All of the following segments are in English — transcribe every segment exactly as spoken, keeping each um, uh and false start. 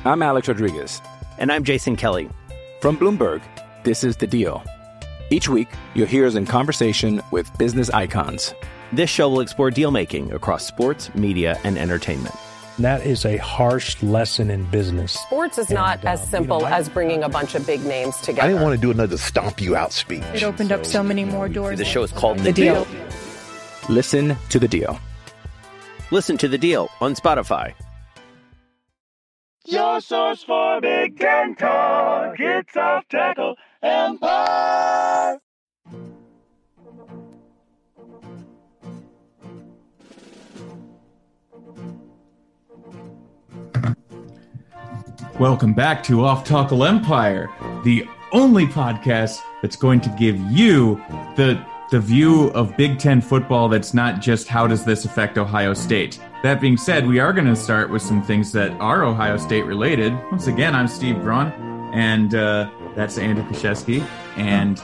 I'm Alex Rodriguez. And I'm Jason Kelly. From Bloomberg, this is The Deal. Each week, you'll hear us in conversation with business icons. This show will explore deal-making across sports, media, and entertainment. That is a harsh lesson in business. Sports is not and, uh, as simple you know, I, as bringing a bunch of big names together. I didn't want to do another stomp you out speech. It opened so, up so many more doors. The show is called The, the deal. deal. Listen to The Deal. Listen to The Deal on Spotify. Your source for Big Ten talk. It's Off Tackle Empire. Welcome back to Off Tackle Empire, the only podcast that's going to give you the the view of Big Ten football that's not just how does this affect Ohio State. That being said, we are going to start with some things that are Ohio State related. Once again, I'm Steve Braun, and uh, that's Andrew Krzyzewski, and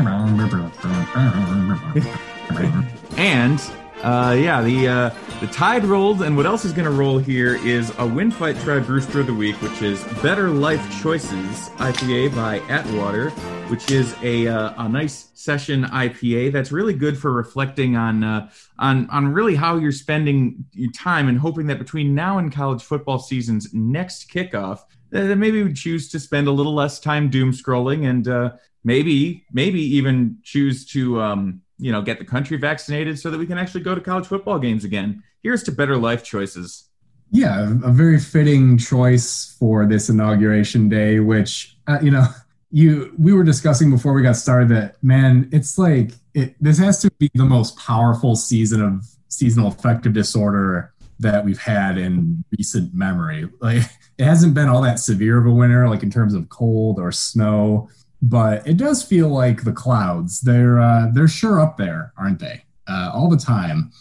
and uh, yeah, the uh, the tide rolled, and what else is going to roll here is a Win Fight Tribe Rooster of the Week, which is Better Life Choices I P A by Atwater, which is a uh, a nice session I P A that's really good for reflecting on uh, on on really how you're spending your time, and hoping that between now and college football season's next kickoff, that maybe we choose to spend a little less time doom scrolling, and uh, maybe maybe even choose to um, you know get the country vaccinated so that we can actually go to college football games again. Here's to Better Life Choices. Yeah, a very fitting choice for this inauguration day, which uh, you know. You, we were discussing before we got started that, man, it's like it, this has to be the most powerful season of seasonal affective disorder that we've had in recent memory. Like, it hasn't been all that severe of a winter, like in terms of cold or snow, but it does feel like the clouds, they're uh, they're sure up there, aren't they? Uh, all the time.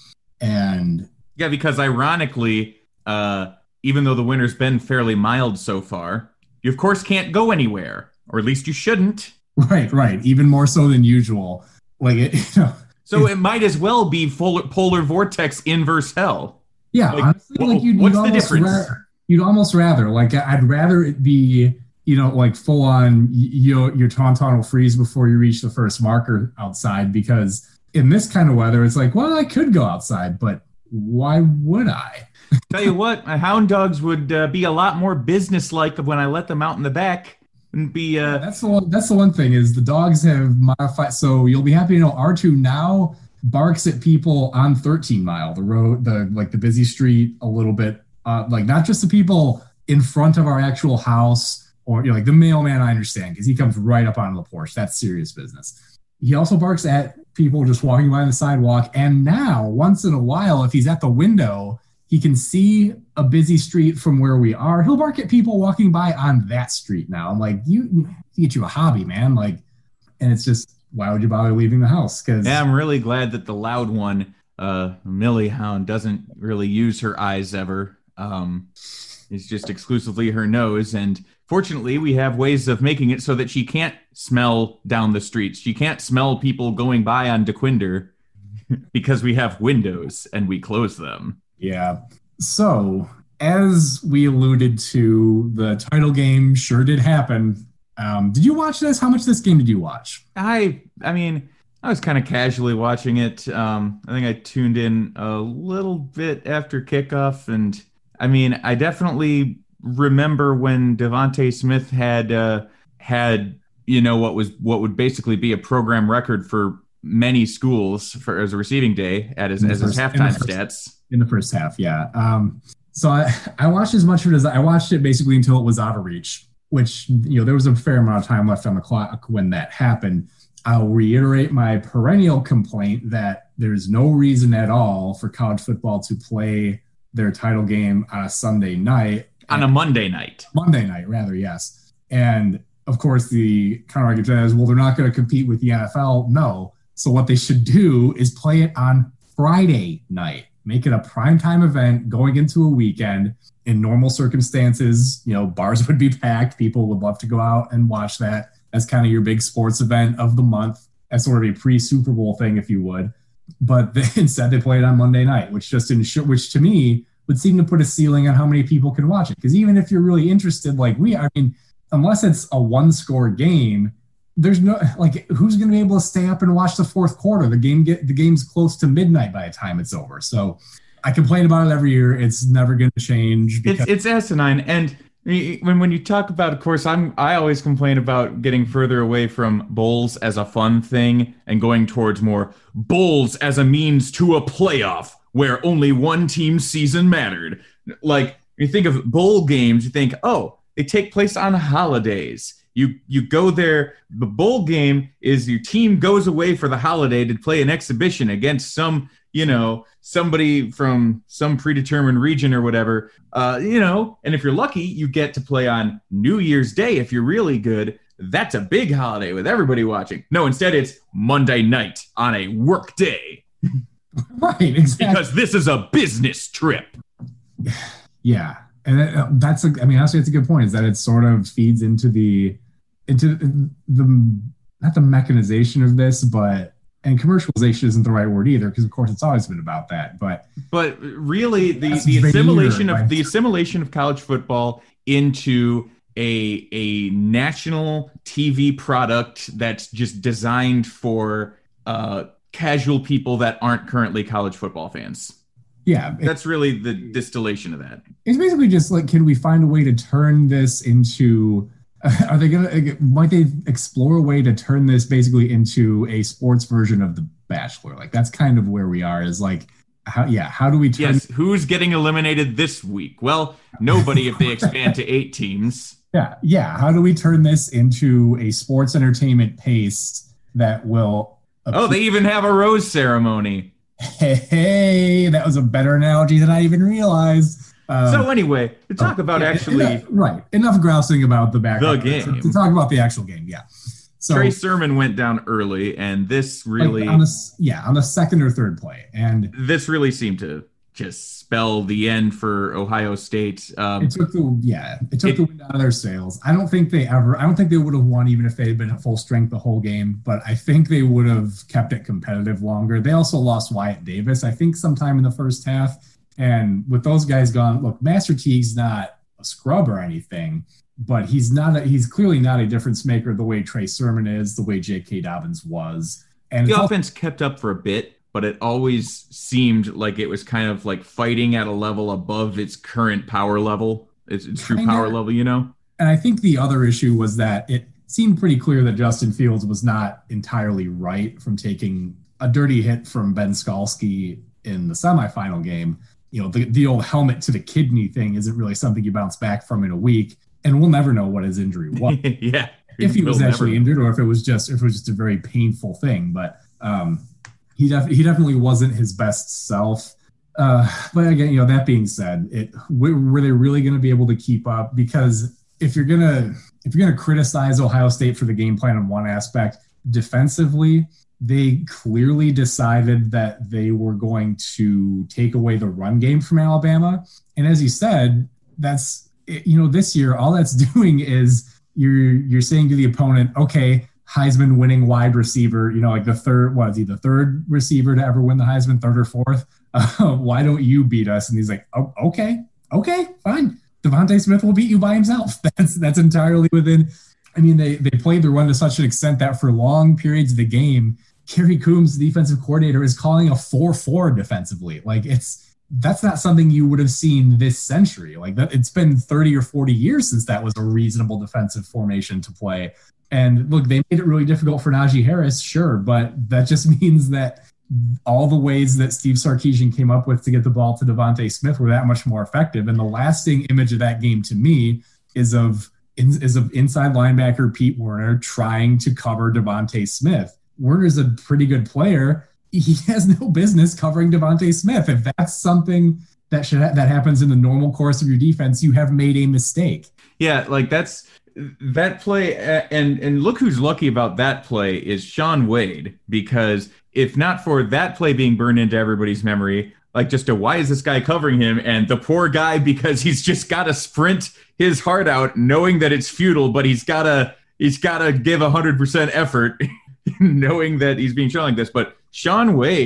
And yeah, because ironically, uh, even though the winter's been fairly mild so far, you of course can't go anywhere. Or at least you shouldn't. Right, right. Even more so than usual. Like it, you know. So it might as well be polar, polar vortex inverse hell. Yeah, like, honestly, wh- like you'd, what's you'd the difference? Ra- you'd almost rather, like, I'd rather it be, you know, like full on, you know, your tauntaun will freeze before you reach the first marker outside, because in this kind of weather, it's like, well, I could go outside, but why would I? Tell you what, my hound dogs would uh, be a lot more businesslike when I let them out in the back. And be uh... yeah, that's the one. That's the one thing is the dogs have modified. So you'll be happy to know R two now barks at people on thirteen mile, the road, the like the busy street, a little bit, uh, like not just the people in front of our actual house, or you know, like the mailman. I understand because he comes right up onto the porch. That's serious business. He also barks at people just walking by the sidewalk. And now, once in a while, if he's at the window, he can see a busy street from where we are. He'll bark at people walking by on that street now. I'm like, you, you get you a hobby, man. Like, and it's just, why would you bother leaving the house? Because yeah, I'm really glad that the loud one, uh, Millie Hound, doesn't really use her eyes ever. Um, it's just exclusively her nose. And fortunately, we have ways of making it so that she can't smell down the streets. She can't smell people going by on DeQuinder because we have windows and we close them. Yeah. So, as we alluded to, the title game sure did happen. Um, did you watch this? How much of this game did you watch? I, I mean, I was kind of casually watching it. Um, I think I tuned in a little bit after kickoff, and I mean, I definitely remember when Devontae Smith had uh, had you know what was what would basically be a program record for many schools for as a receiving day at his as his halftime stats. In the first half, yeah. Um, so I, I watched as much of it as I watched it basically until it was out of reach, which, you know, there was a fair amount of time left on the clock when that happened. I'll reiterate my perennial complaint that there's no reason at all for college football to play their title game on a Sunday night. On a Monday night. Monday night, rather, yes. And, of course, the counter-argument is, well, they're not going to compete with the N F L. No. So what they should do is play it on Friday night. Make it a primetime event going into a weekend. In normal circumstances, you know, bars would be packed. People would love to go out and watch that as kind of your big sports event of the month, as sort of a pre-Super Bowl thing, if you would. But they, instead, they played on Monday night, which just ensure, which to me would seem to put a ceiling on how many people can watch it. Because even if you're really interested, like we, I mean, unless it's a one-score game, there's no like who's going to be able to stay up and watch the fourth quarter? The game get the game's close to midnight by the time it's over. So I complain about it every year. It's never going to change. It's it's asinine. And when when you talk about, of course, I'm I always complain about getting further away from bowls as a fun thing and going towards more bowls as a means to a playoff where only one team's season mattered. Like when you think of bowl games, you think, oh, they take place on holidays. You you go there. The bowl game is your team goes away for the holiday to play an exhibition against some, you know, somebody from some predetermined region or whatever, uh, you know, and if you're lucky, you get to play on New Year's Day. If you're really good, that's a big holiday with everybody watching. No, instead it's Monday night on a work day. Right, exactly. Because this is a business trip. Yeah. And that's, a, I mean, honestly, it's a good point, is that it sort of feeds into the, into the, not the mechanization of this, but, and commercialization isn't the right word either, because of course it's always been about that. But, but really the, That's the assimilation weird, of right? the assimilation of college football into a, a national T V product that's just designed for uh, casual people that aren't currently college football fans. Yeah, that's really the distillation of that. It's basically just like, can we find a way to turn this into, uh, are they going to, might they explore a way to turn this basically into a sports version of The Bachelor? Like, that's kind of where we are, is like, how, yeah, how do we turn? Yes, who's getting eliminated this week? Well, nobody if they expand to eight teams. Yeah, yeah. How do we turn this into a sports entertainment paste that will... Oh, they even have a rose ceremony. Hey, hey, that was a better analogy than I even realized. Um, so anyway, to talk oh, about yeah, actually... Enough, right, enough grousing about the back. The game. To, to talk about the actual game, yeah. So, Trey Sermon went down early, and this really... Like on a, yeah, on the second or third play. And this really seemed to just spell the end for Ohio State. Um, it took the, yeah, it took it, the wind out of their sails. I don't think they ever, I don't think they would have won even if they had been at full strength the whole game, but I think they would have kept it competitive longer. They also lost Wyatt Davis, I think, sometime in the first half. And with those guys gone, look, Master Teague's not a scrub or anything, but he's not, a, he's clearly not a difference maker the way Trey Sermon is, the way J K. Dobbins was. And the also, offense kept up for a bit, but it always seemed like it was kind of like fighting at a level above its current power level, its, its true power level, you know? And I think the other issue was that it seemed pretty clear that Justin Fields was not entirely right from taking a dirty hit from Ben Skalski in the semifinal game. You know, the, the old helmet to the kidney thing isn't really something you bounce back from in a week, and we'll never know what his injury was. Yeah. If he was we'll actually injured, or if it was just if it was just a very painful thing. But um He, def- he definitely wasn't his best self. Uh, but again, you know, that being said, it were, were they really going to be able to keep up? Because if you're going to if you're going to criticize Ohio State for the game plan in one aspect, defensively, they clearly decided that they were going to take away the run game from Alabama. And as you said, that's, you know, this year, all that's doing is you're you're saying to the opponent, okay, Heisman winning wide receiver, you know, like the third, what is he, the third receiver to ever win the Heisman, third or fourth? Uh, why don't you beat us? And he's like, oh, okay, okay, fine. Devontae Smith will beat you by himself. That's that's entirely within. I mean, they they played the run to such an extent that for long periods of the game, Kerry Coombs, the defensive coordinator, is calling a four four defensively. Like, it's that's not something you would have seen this century. Like, that, it's been thirty or forty years since that was a reasonable defensive formation to play. And look, they made it really difficult for Najee Harris, sure, but that just means that all the ways that Steve Sarkisian came up with to get the ball to Devontae Smith were that much more effective. And the lasting image of that game to me is of is of inside linebacker Pete Werner trying to cover Devontae Smith. Werner's a pretty good player. He has no business covering Devontae Smith. If that's something that should ha- that happens in the normal course of your defense, you have made a mistake. Yeah, like that's that play, and and look who's lucky about that play is Shaun Wade, because if not for that play being burned into everybody's memory, like just a why is this guy covering him, and the poor guy because he's just got to sprint his heart out knowing that it's futile, but he's got to he's got to give one hundred percent effort knowing that he's being shown like this. But Shaun Wade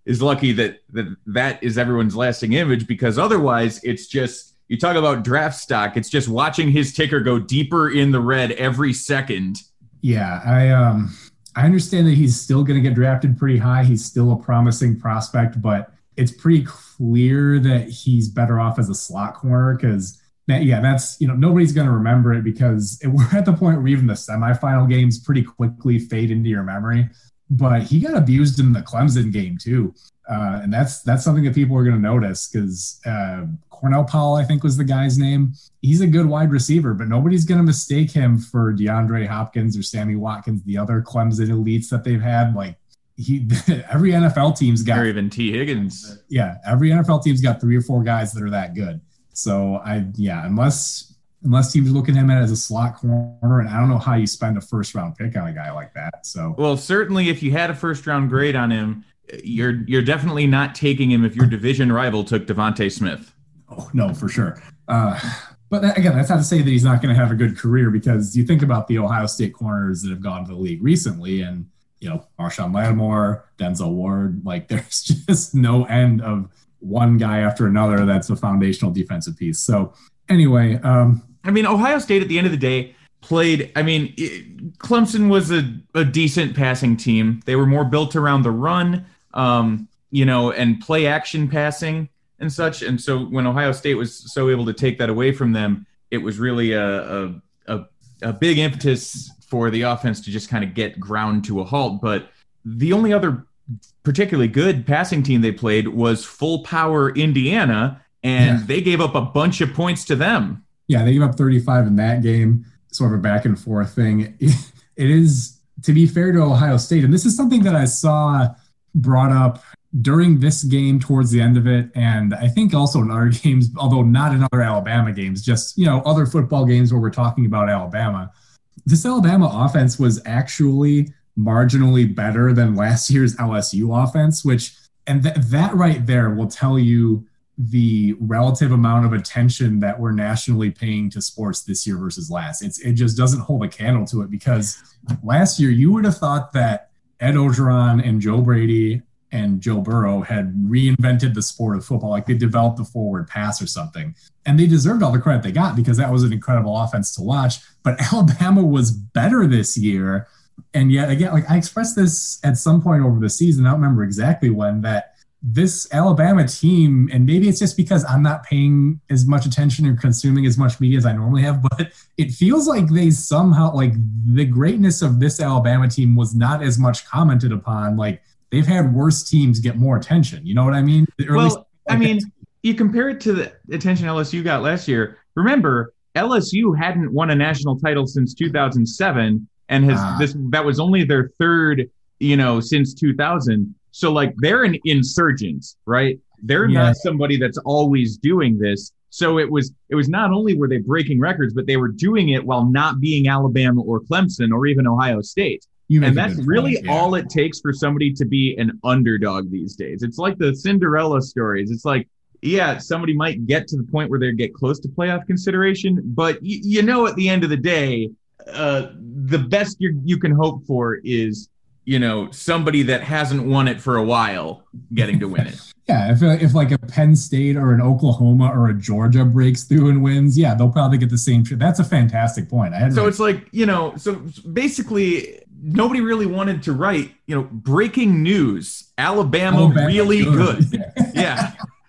is lucky that, that that is everyone's lasting image, because otherwise it's just, you talk about draft stock, it's just watching his ticker go deeper in the red every second. Yeah, I um I understand that he's still going to get drafted pretty high. He's still a promising prospect, but it's pretty clear that he's better off as a slot corner because, that, yeah, that's, you know, nobody's going to remember it because it, we're at the point where even the semifinal games pretty quickly fade into your memory. But he got abused in the Clemson game too. Uh, and that's that's something that people are going to notice because uh, Cornell Powell, I think was the guy's name. He's a good wide receiver, but nobody's going to mistake him for DeAndre Hopkins or Sammy Watkins, the other Clemson elites that they've had. Like he, every N F L team's got, or even T. Higgins. Yeah, every N F L team's got three or four guys that are that good. So I, yeah, unless unless teams look at him as a slot corner, and I don't know how you spend a first round pick on a guy like that. So well, certainly if you had a first round grade on him, you're you're definitely not taking him if your division rival took Devontae Smith. Oh, no, for sure. Uh, but that, again, that's not to say that he's not going to have a good career because you think about the Ohio State corners that have gone to the league recently and, you know, Marshawn Lattimore, Denzel Ward, like there's just no end of one guy after another that's a foundational defensive piece. So anyway. Um, I mean, Ohio State at the end of the day played, I mean, it, Clemson was a, a decent passing team. They were more built around the run, um, you know, and play action passing and such. And so when Ohio State was so able to take that away from them, it was really a, a, a, a big impetus for the offense to just kind of get ground to a halt. But the only other particularly good passing team they played was full power Indiana, and yeah. they gave up a bunch of points to them. Yeah, they gave up thirty-five in that game, sort of a back and forth thing. It is, to be fair to Ohio State, and this is something that I saw brought up during this game towards the end of it, and I think also in other games, although not in other Alabama games, just, you know, other football games where we're talking about Alabama. This Alabama offense was actually marginally better than last year's L S U offense, which, and th- that right there will tell you the relative amount of attention that we're nationally paying to sports this year versus last. It's, it just doesn't hold a candle to it because last year you would have thought that Ed Orgeron and Joe Brady and Joe Burrow had reinvented the sport of football, like they developed the forward pass or something. And they deserved all the credit they got because that was an incredible offense to watch. But Alabama was better this year. And yet again, like I expressed this at some point over the season, I don't remember exactly when, that this Alabama team, and maybe it's just because I'm not paying as much attention or consuming as much media as I normally have, but it feels like they somehow, like the greatness of this Alabama team was not as much commented upon. Like they've had worse teams get more attention. You know what I mean? Or well, least, like I mean, you compare it to the attention L S U got last year. Remember, L S U hadn't won a national title since two thousand seven. And has uh, this that was only their third, you know, since two thousand. So like they're an insurgent, right? They're yeah. not somebody that's always doing this. So it was it was not only were they breaking records, but they were doing it while not being Alabama or Clemson or even Ohio State. And that's really point, yeah. all it takes for somebody to be an underdog these days. It's like the Cinderella stories. It's like, yeah, somebody might get to the point where they get close to playoff consideration, but y- you know, at the end of the day, uh, the best you you can hope for is, you know, somebody that hasn't won it for a while getting to win it. Yeah, if if like a Penn State or an Oklahoma or a Georgia breaks through and wins, yeah, they'll probably get the same. Tr- That's a fantastic point. I had so really- it's like, you know, so basically nobody really wanted to write, you know, breaking news, Alabama, Alabama really good. good. Yeah.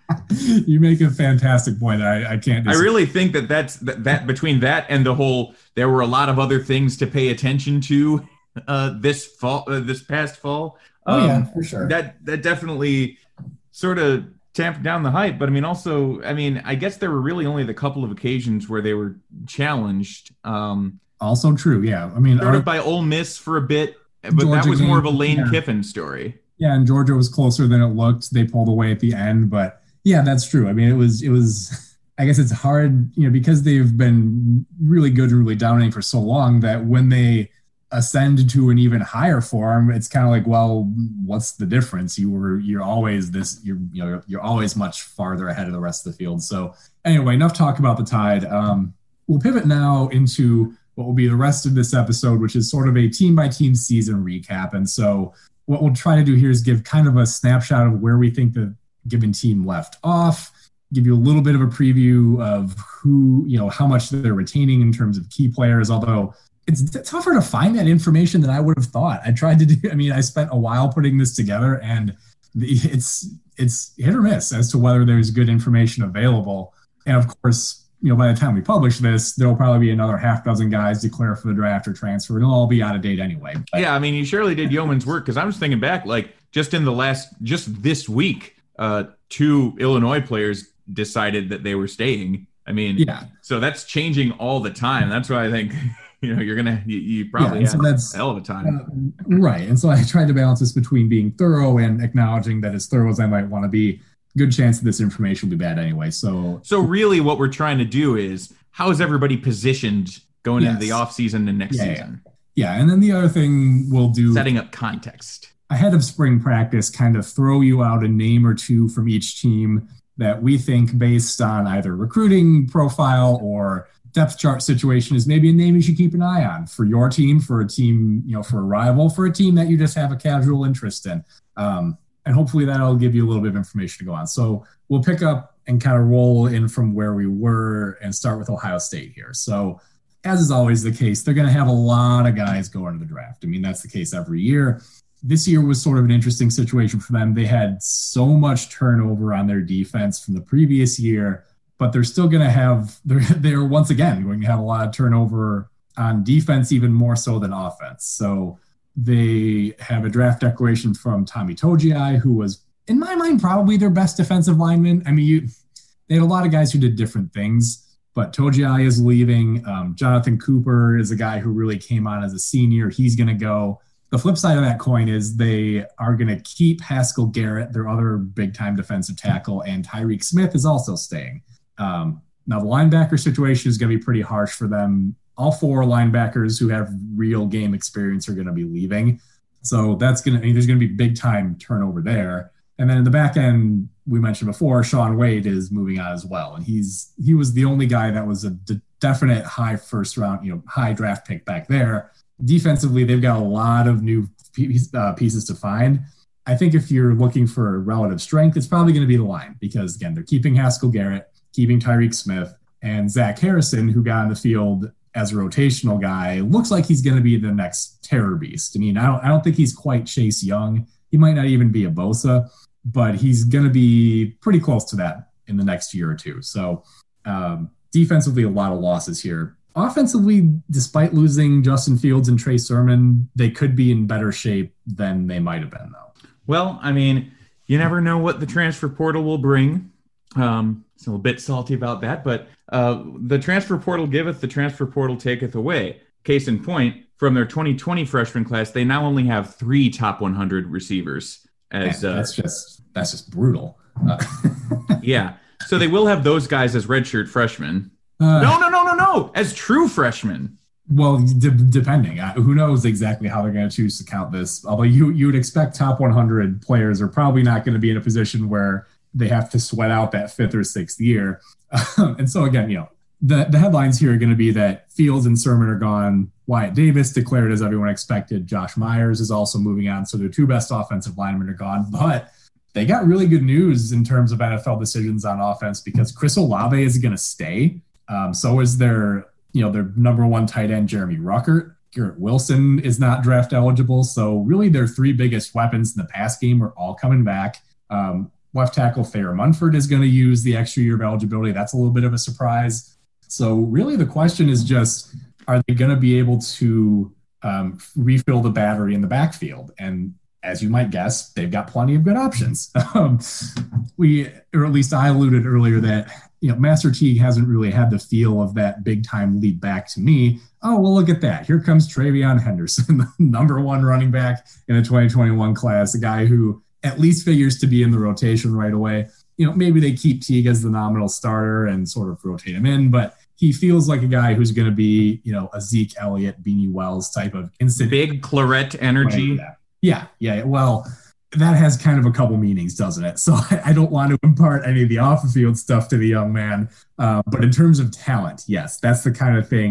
You make a fantastic point. I, I can't disagree. I really think that that's that, that between that and the whole, there were a lot of other things to pay attention to uh, this fall, uh, this past fall. Oh um, yeah, for sure. That that definitely sort of tamped down the hype. But I mean, also, I mean, I guess there were really only the couple of occasions where they were challenged. Um, also true. Yeah. I mean, sort our, of by Ole Miss for a bit, but Georgia that was game, more of a Lane yeah. Kiffin story. Yeah. And Georgia was closer than it looked. They pulled away at the end, but yeah, that's true. I mean, it was, it was, I guess it's hard, you know, because they've been really good and really dominating for so long that when they ascend to an even higher form, it's kind of like, well, what's the difference? You were, you're always this, you're, you know, you're always much farther ahead of the rest of the field. So anyway, enough talk about the Tide. Um, we'll pivot now into what will be the rest of this episode, which is sort of a team by team season recap. And so what we'll try to do here is give kind of a snapshot of where we think the given team left off, give you a little bit of a preview of who, you know, how much they're retaining in terms of key players, although it's tougher to find that information than I would have thought. I tried to do, I mean, I spent a while putting this together, and it's it's hit or miss as to whether there's good information available. And of course, you know, by the time we publish this, there'll probably be another half dozen guys declare for the draft or transfer. It'll all be out of date anyway. But, yeah, I mean, you surely did yeoman's work, because I was thinking back, like, just in the last, just this week, uh, two Illinois players decided that they were staying. I mean, yeah. So that's changing all the time. That's why I think, you know, you're going to, you, you probably yeah, have so that's, a hell of a time. Uh, right. And so I tried to balance this between being thorough and acknowledging that as thorough as I might want to be, good chance that this information will be bad anyway. So, so really what we're trying to do is, how is everybody positioned going yes. into the off season and next yeah, season? Yeah. yeah. And then the other thing we'll do, setting up context ahead of spring practice, kind of throw you out a name or two from each team that we think, based on either recruiting profile or depth chart situation, is maybe a name you should keep an eye on for your team, for a team, you know, for a rival, for a team that you just have a casual interest in. Um, and hopefully that'll give you a little bit of information to go on. So we'll pick up and kind of roll in from where we were and start with Ohio State here. So as is always the case, they're going to have a lot of guys go into the draft. I mean, that's the case every year. This year was sort of an interesting situation for them. They had so much turnover on their defense from the previous year, but they're still going to have, they're, they're once again going to have a lot of turnover on defense, even more so than offense. So they have a draft declaration from Tommy Togiai, who was, in my mind, probably their best defensive lineman. I mean, you, they had a lot of guys who did different things, but Togiai is leaving. Um, Jonathan Cooper is a guy who really came on as a senior. He's going to go. The flip side of that coin is they are going to keep Haskell Garrett, their other big-time defensive tackle, and Tyreek Smith is also staying. Um, now, the linebacker situation is going to be pretty harsh for them. All four linebackers who have real game experience are going to be leaving. So that's going to, I mean, there's going to be big time turnover there. And then in the back end, we mentioned before, Sean Wade is moving on as well. And he's, he was the only guy that was a de- definite high first round, you know, high draft pick back there. Defensively, they've got a lot of new piece, uh, pieces to find. I think if you're looking for relative strength, it's probably going to be the line, because again, they're keeping Haskell Garrett, keeping Tyreek Smith, and Zach Harrison, who got on the field as a rotational guy, looks like he's going to be the next terror beast. I mean, I don't, I don't think he's quite Chase Young. He might not even be a Bosa, but he's going to be pretty close to that in the next year or two. So um, defensively, a lot of losses here. Offensively, despite losing Justin Fields and Trey Sermon, they could be in better shape than they might have been, though. Well, I mean, you never know what the transfer portal will bring. Um, so a bit salty about that, but uh, the transfer portal giveth, the transfer portal taketh away. Case in point, from their twenty twenty freshman class, they now only have three top one hundred receivers. As Man, that's uh, just that's just brutal. Uh, yeah, so they will have those guys as redshirt freshmen. Uh, no, no, no, no, no, as true freshmen. Well, de- depending, uh, who knows exactly how they're going to choose to count this. Although you you would expect top one hundred players are probably not going to be in a position where they have to sweat out that fifth or sixth year. Um, and so again, you know, the, the headlines here are going to be that Fields and Sermon are gone. Wyatt Davis declared as everyone expected. Josh Myers is also moving on. So their two best offensive linemen are gone, but they got really good news in terms of N F L decisions on offense, because Chris Olave is going to stay. Um, so is their, you know, their number one tight end, Jeremy Ruckert. Garrett Wilson is not draft eligible. So really their three biggest weapons in the pass game are all coming back. Um, Left tackle Thayer Munford is going to use the extra year of eligibility. That's a little bit of a surprise. So really the question is just, are they going to be able to um, refill the battery in the backfield? And as you might guess, they've got plenty of good options. um, we, or at least I alluded earlier that, you know, Master Teague hasn't really had the feel of that big time lead back to me. Oh, well, look at that. Here comes Travion Henderson, the number one running back in the twenty twenty-one class, a guy who at least figures to be in the rotation right away. You know, maybe they keep Teague as the nominal starter and sort of rotate him in, but he feels like a guy who's going to be, you know, a Zeke Elliott, Beanie Wells type of instant. Big claret energy. Yeah, yeah. Well, that has kind of a couple meanings, doesn't it? So I don't want to impart any of the off-the-field stuff to the young man. Uh, but in terms of talent, yes, that's the kind of thing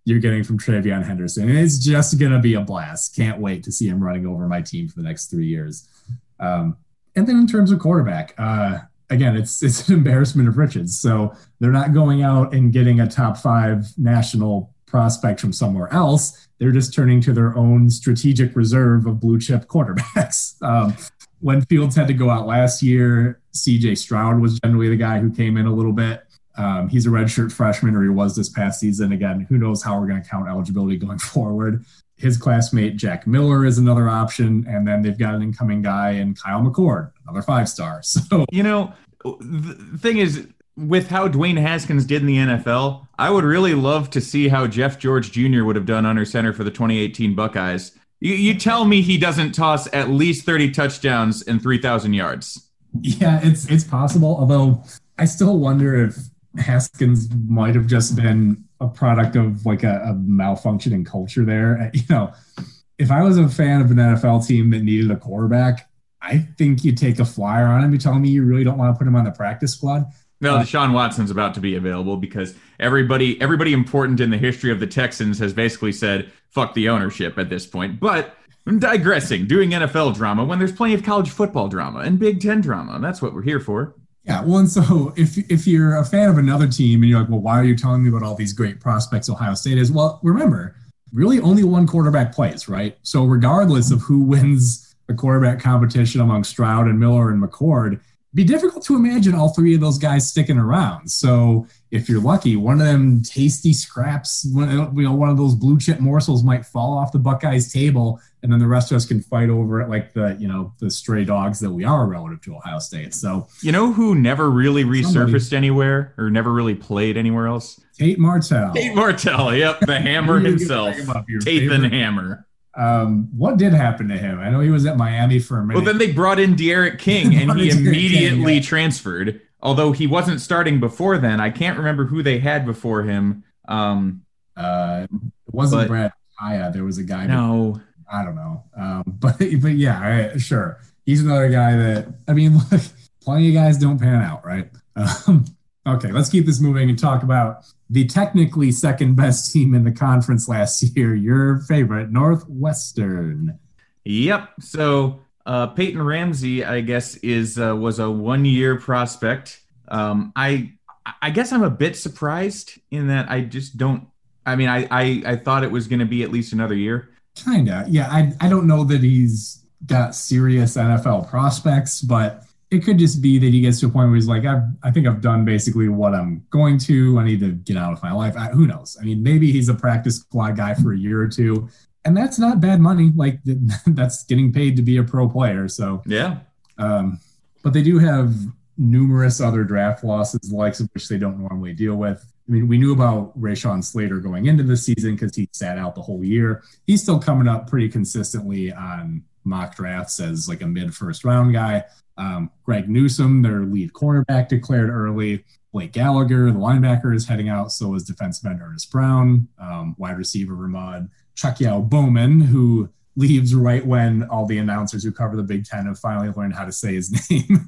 you're getting from TreVeyon Henderson. And it's just going to be a blast. Can't wait to see him running over my team for the next three years. Um, and then in terms of quarterback, uh, again, it's it's an embarrassment of riches. So they're not going out and getting a top five national prospect from somewhere else. They're just turning to their own strategic reserve of blue chip quarterbacks. Um, when Fields had to go out last year, C J Stroud was generally the guy who came in a little bit. Um, he's a redshirt freshman, or he was this past season. Again, who knows how we're going to count eligibility going forward. His classmate, Jack Miller, is another option. And then they've got an incoming guy in Kyle McCord, another five-star. So, you know, the thing is, with how Dwayne Haskins did in the N F L, I would really love to see how Jeff George Junior would have done under center for the twenty eighteen Buckeyes. You, you tell me he doesn't toss at least thirty touchdowns and three thousand yards. Yeah, it's it's possible. Although I still wonder if Haskins might have just been a product of like a, a malfunctioning culture there. You know, if I was a fan of an N F L team that needed a quarterback, I think you'd take a flyer on him. You're telling me you really don't want to put him on the practice squad? No, Deshaun Watson's about to be available because everybody everybody important in the history of the Texans has basically said, fuck the ownership at this point. But I'm digressing, doing N F L drama when there's plenty of college football drama and Big Ten drama. That's what we're here for. Yeah, well, and so if if you're a fan of another team and you're like, well, why are you telling me about all these great prospects Ohio State is? Well, remember, really only one quarterback plays, right? So regardless of who wins the quarterback competition among Stroud and Miller and McCord, it'd be difficult to imagine all three of those guys sticking around. So if you're lucky, one of them tasty scraps, one, you know, one of those blue chip morsels might fall off the Buckeyes table, and then the rest of us can fight over it like the, you know, the stray dogs that we are relative to Ohio State. So, you know who never really resurfaced somebody, anywhere or never really played anywhere else? Tate Martell. Tate Martell, yep, the Hammer himself, Tathan Hammer. Um, what did happen to him? I know he was at Miami for a minute. Well, then they brought in De'Aaron King, and he immediately King, yeah. transferred. Although he wasn't starting before then. I can't remember who they had before him. Um, uh, it wasn't but, Brad Kaya. There was a guy. No. That, I don't know. Um, but but yeah, right, sure. He's another guy that, I mean, look, plenty of guys don't pan out, right? Um, okay, let's keep this moving and talk about the technically second best team in the conference last year, your favorite, Northwestern. Yep. So uh, Peyton Ramsey, I guess, is uh, was a one-year prospect. Um, I I guess I'm a bit surprised in that I just don't. I mean, I I, I thought it was going to be at least another year. Kinda, yeah. I I don't know that he's got serious N F L prospects, but it could just be that he gets to a point where he's like, I I think I've done basically what I'm going to. I need to get out of my life. I, who knows? I mean, maybe he's a practice squad guy for a year or two, and that's not bad money. Like that's getting paid to be a pro player. So yeah. Um, but they do have numerous other draft losses, the likes of which they don't normally deal with. I mean, we knew about Rashawn Slater going into the season because he sat out the whole year. He's still coming up pretty consistently on mock drafts as like a mid-first round guy. Um, Greg Newsome, their lead cornerback, declared early. Blake Gallagher, the linebacker, is heading out. So is defensive end Ernest Brown, um, wide receiver Ramad Chuckyau Bowman, who leaves right when all the announcers who cover the Big Ten have finally learned how to say his name.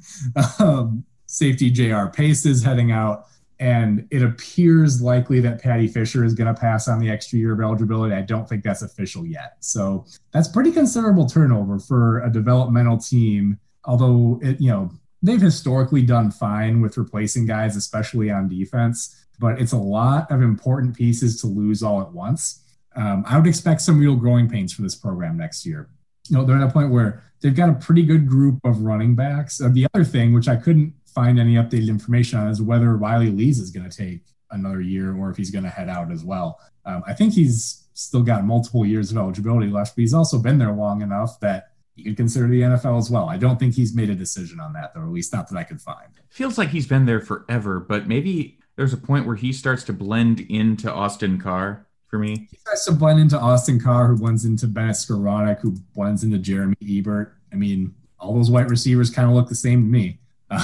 um, safety J R Pace is heading out. And it appears likely that Patty Fisher is going to pass on the extra year of eligibility. I don't think that's official yet. So that's pretty considerable turnover for a developmental team, although, it, you know, they've historically done fine with replacing guys, especially on defense. But it's a lot of important pieces to lose all at once. Um, I would expect some real growing pains for this program next year. You know, they're at a point where they've got a pretty good group of running backs. Uh, the other thing, which I couldn't find any updated information on, is whether Riley Lees is going to take another year or if he's going to head out as well. Um, I think he's still got multiple years of eligibility left, but he's also been there long enough that you could consider the N F L as well. I don't think he's made a decision on that, though, or at least not that I could find. Feels like he's been there forever, but maybe there's a point where he starts to blend into Austin Carr for me. He starts to blend into Austin Carr, who blends into Bennett Skowronek, who blends into Jeremy Ebert. I mean, all those white receivers kind of look the same to me.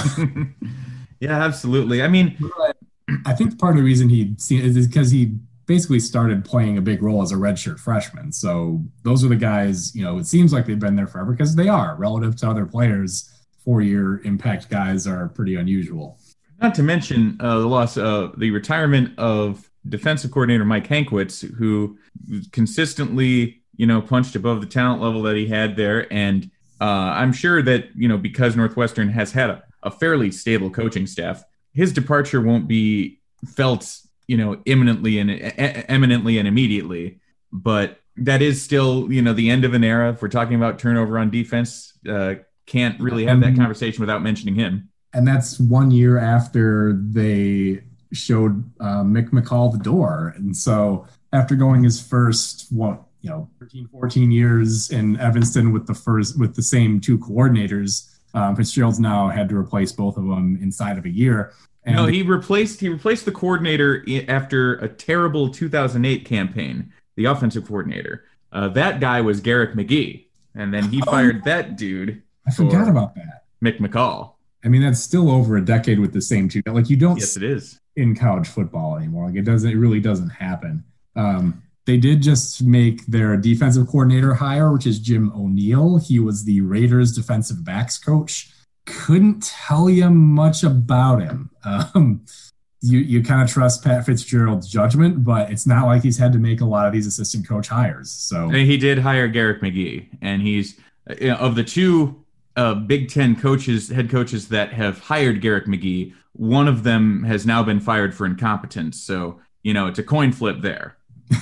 Yeah, absolutely. I mean, I think part of the reason he is because he basically started playing a big role as a redshirt freshman. So those are the guys, you know, it seems like they've been there forever because they are relative to other players. Four-year impact guys are pretty unusual. Not to mention uh, the loss of the retirement of defensive coordinator Mike Hankwitz, who consistently, you know, punched above the talent level that he had there. And uh, I'm sure that, you know, because Northwestern has had a, a fairly stable coaching staff, his departure won't be felt, you know, imminently and e- eminently and immediately. But that is still, you know, the end of an era. If we're talking about turnover on defense, uh, can't really have that conversation without mentioning him. And that's one year after they showed uh, Mick McCall the door. And so after going his first, what, you know, thirteen, fourteen years in Evanston with the first, with the same two coordinators, um, Fitzgerald's now had to replace both of them inside of a year. And no, he replaced, he replaced the coordinator after a terrible two thousand eight campaign, the offensive coordinator. Uh, that guy was Garrick McGee. And then he fired oh, that dude. I forgot about that. Mick McCall. I mean, that's still over a decade with the same two. Like, you don't yes, it is in college football anymore. Like, it doesn't, it really doesn't happen. Um, they did just make their defensive coordinator hire, which is Jim O'Neill. He was the Raiders defensive backs coach. Couldn't tell you much about him. Um, you you kind of trust Pat Fitzgerald's judgment, but it's not like he's had to make a lot of these assistant coach hires. So he did hire Garrick McGee, and he's you know, of the two uh, Big Ten coaches, head coaches that have hired Garrick McGee, one of them has now been fired for incompetence. So you know it's a coin flip there.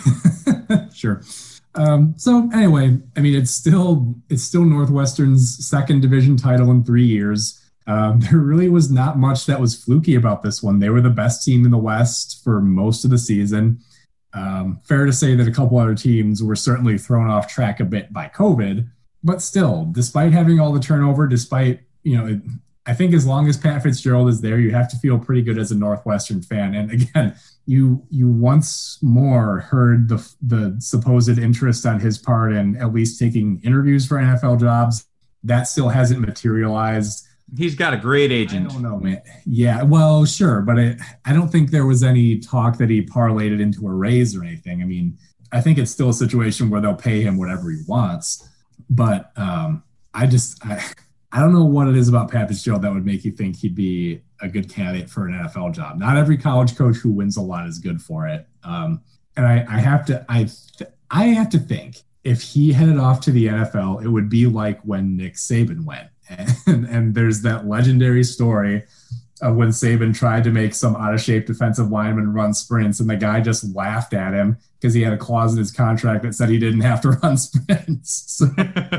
Sure. Um, so anyway, I mean, it's still it's still Northwestern's second division title in three years. Um, there really was not much that was fluky about this one. They were the best team in the West for most of the season. Um, fair to say that a couple other teams were certainly thrown off track a bit by COVID, but still, despite having all the turnover, despite, you know, it, I think as long as Pat Fitzgerald is there, you have to feel pretty good as a Northwestern fan. And again, you you once more heard the the supposed interest on his part in at least taking interviews for N F L jobs. That still hasn't materialized. He's got a great agent. I don't know, man. Yeah, well, sure, but it, I don't think there was any talk that he parlayed it into a raise or anything. I mean, I think it's still a situation where they'll pay him whatever he wants. But um, I just, I, I don't know what it is about Pat Fitzgerald that would make you think he'd be a good candidate for an N F L job. Not every college coach who wins a lot is good for it. Um, and I, I have to, I, th- I have to think if he headed off to the N F L, it would be like when Nick Saban went. And, and there's that legendary story of when Saban tried to make some out-of-shape defensive lineman run sprints, and the guy just laughed at him because he had a clause in his contract that said he didn't have to run sprints. So,